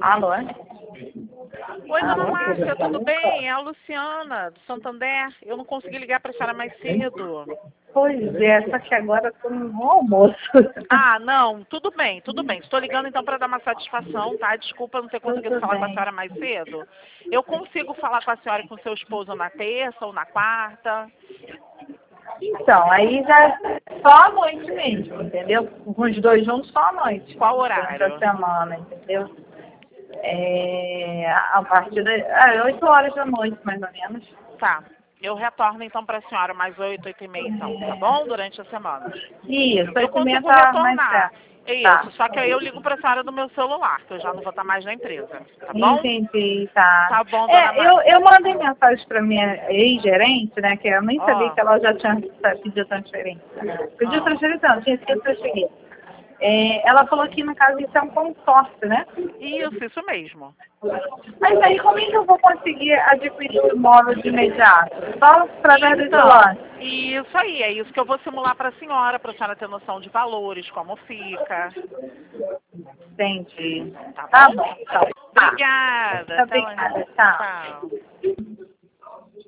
Alô? Oi, dona Alô? Márcia, tudo bem? É a Luciana, do Santander. Eu não consegui ligar para a senhora mais cedo. Pois é, só que agora eu tô no almoço. Ah, não, tudo bem, tudo bem. Estou ligando então para dar uma satisfação, tá? Desculpa não ter conseguido Tudo falar com a bem. senhora mais cedo. Eu consigo falar com a senhora e com seu esposo na terça ou na quarta? Então, aí já só à noite mesmo, entendeu? Com os dois juntos só à noite. Qual Durante a horário? semana, entendeu? A partir das 8 horas da noite, mais ou menos. Tá. Eu retorno então para a senhora mais 8, 8h30 então, tá bom? Durante a semana. Isso, Eu 8h30 consigo tá mais retornar. certo. É Tá. isso, só que aí eu ligo para a senhora do meu celular, que eu já não vou estar mais na empresa, tá bom? Entendi, tá. Tá bom, dona Eu Márcia. mandei mensagem para minha ex-gerente, né, que eu nem sabia Ó, que ela já tinha pedido transferência. Pediu ó. transferência não, tinha sido transferida. Ela falou que no caso isso é um consórcio, né? Isso mesmo. Mas aí como é que eu vou conseguir adquirir o imóvel de imediato? Só através do Então, isolante. isso aí, é isso que eu vou simular para a senhora ter noção de valores, como fica, Entendi. tá Tá bom? bom, então. Tá. Obrigada, Muito até lá. obrigada, tá. Tchau.